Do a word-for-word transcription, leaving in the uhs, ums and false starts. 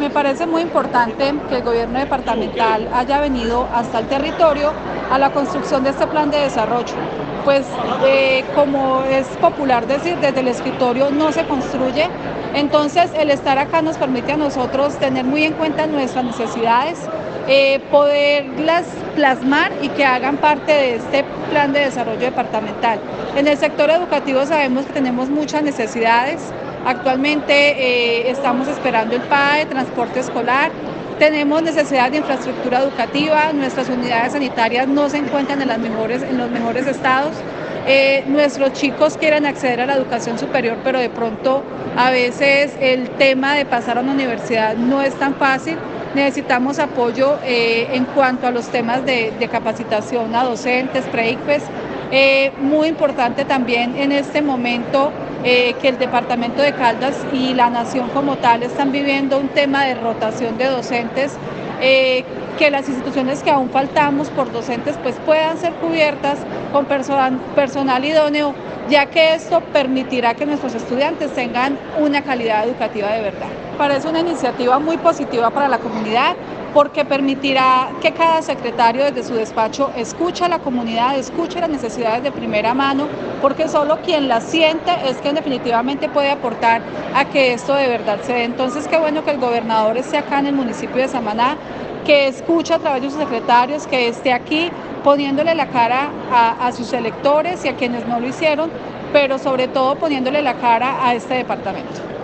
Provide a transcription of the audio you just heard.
me parece muy importante que el gobierno departamental haya venido hasta el territorio a la construcción de este plan de desarrollo. Pues eh, como es popular decir, desde el escritorio no se construye, entonces el estar acá nos permite a nosotros tener muy en cuenta nuestras necesidades, eh, poderlas plasmar y que hagan parte de este plan de desarrollo departamental. En el sector educativo sabemos que tenemos muchas necesidades. Actualmente eh, estamos esperando el P A E, transporte escolar, tenemos necesidad de infraestructura educativa, nuestras unidades sanitarias no se encuentran en, las mejores, en los mejores estados, eh, nuestros chicos quieren acceder a la educación superior, pero de pronto a veces el tema de pasar a una universidad no es tan fácil. Necesitamos apoyo eh, en cuanto a los temas de, de capacitación a docentes, pre-ICFES. Eh, muy importante también en este momento eh, que el departamento de Caldas y la nación como tal están viviendo un tema de rotación de docentes, eh, que las instituciones que aún faltamos por docentes pues puedan ser cubiertas con personal, personal idóneo, ya que esto permitirá que nuestros estudiantes tengan una calidad educativa de verdad. Parece una iniciativa muy positiva para la comunidad, porque permitirá que cada secretario desde su despacho escuche a la comunidad, escuche las necesidades de primera mano, porque solo quien las siente es quien definitivamente puede aportar a que esto de verdad se dé. Entonces, qué bueno que el gobernador esté acá en el municipio de Samaná, que escuche a través de sus secretarios, que esté aquí poniéndole la cara a, a sus electores y a quienes no lo hicieron, pero sobre todo poniéndole la cara a este departamento.